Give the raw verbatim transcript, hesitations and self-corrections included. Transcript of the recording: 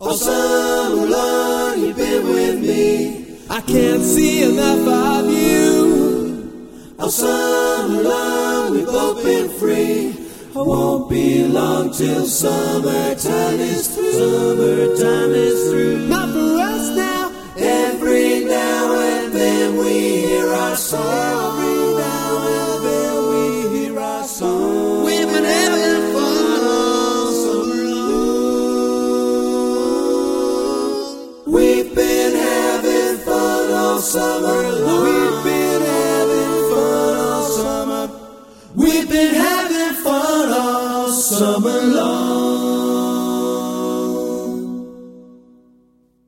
All summer long you've been with me. I can't see enough of you. All summer long we've both been free. I won't be long till summertime is through. Summertime is through. Not for us now. Every now and then we hear our song. Every now and then we hear our song. We've been having fun all summer long. We've been having fun all summer long. We've been having fun all summer. We've been having fun all summer long.